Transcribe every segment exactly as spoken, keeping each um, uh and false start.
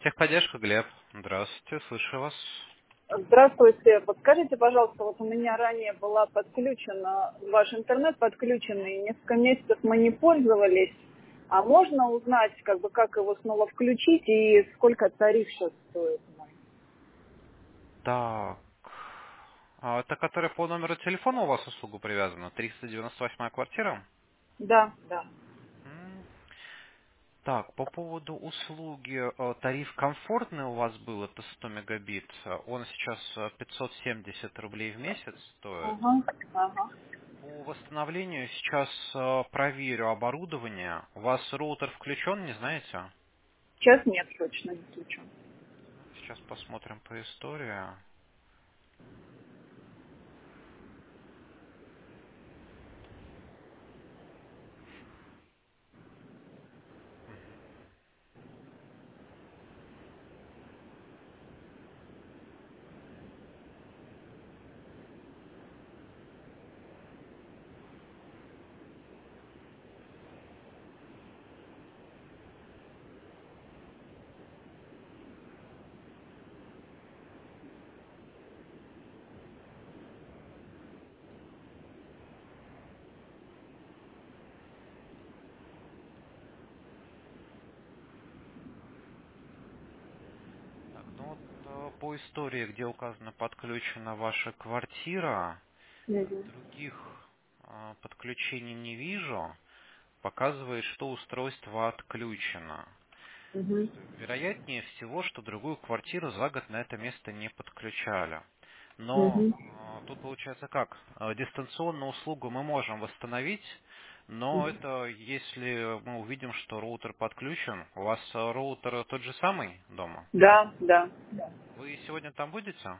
Техподдержка, Глеб. Здравствуйте, слышу вас. Здравствуйте. Подскажите, пожалуйста, вот у меня ранее была подключена, ваш интернет подключенный, несколько месяцев мы не пользовались. А можно узнать, как бы, как его снова включить и сколько тариф сейчас стоит? Так. А это которая по номеру телефона у вас услугу привязана? триста девяносто восьмая квартира? Да, да. М. Так, по поводу услуги, э, тариф комфортный у вас был, это сто мегабит. Э, Он сейчас э, пятьсот семьдесят рублей в месяц стоит. Ага, ага. По восстановлению сейчас э, проверю оборудование. У вас роутер включен, не знаете? Сейчас нет, точно не включен. Сейчас посмотрим по истории. Так, ну вот э, по истории, где указана подключена ваша квартира, Мгм. других э, подключений не вижу. Показывает, что устройство отключено. То Мгм. есть, вероятнее всего, что другую квартиру за год на это место не подключали. Но Мгм. э, тут получается как? Э, дистанционную услугу мы можем восстановить, но это если мы увидим, что роутер подключен. У вас э, роутер тот же самый дома? Да, да. Вы сегодня там будете?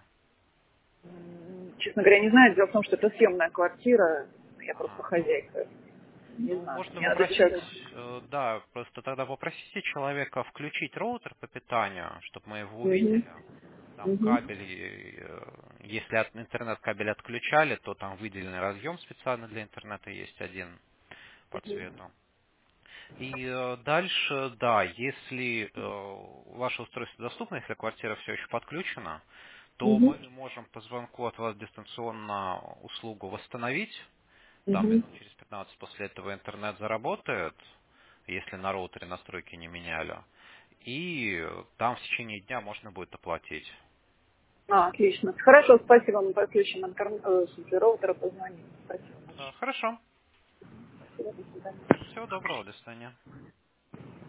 М, Честно говоря, не знаю. Дело в том, что это съемная квартира. Я просто Ага. хозяйка. Не Ну, знаю. можно Мне надо сейчас... попросить, э, да, просто тогда попросите человека включить роутер по питанию, чтобы мы его Мгм. увидели. Там Мгм. кабель, э, если от интернет-кабель отключали, то там выделенный разъем специально для интернета есть один по цвету. И э, дальше, да, если э, ваше устройство доступно, если квартира все еще подключена, то Мгм. мы можем по звонку от вас дистанционно услугу восстановить. Там Мгм. минут через пятнадцать после этого интернет заработает, если на роутере настройки не меняли. И там в течение дня можно будет оплатить. А, отлично. Хорошо, спасибо. Мы подключим интернет, э, в смысле, роутера, позвоним. Спасибо Да, большое. хорошо. Спасибо, до свидания. Всего доброго, до свидания.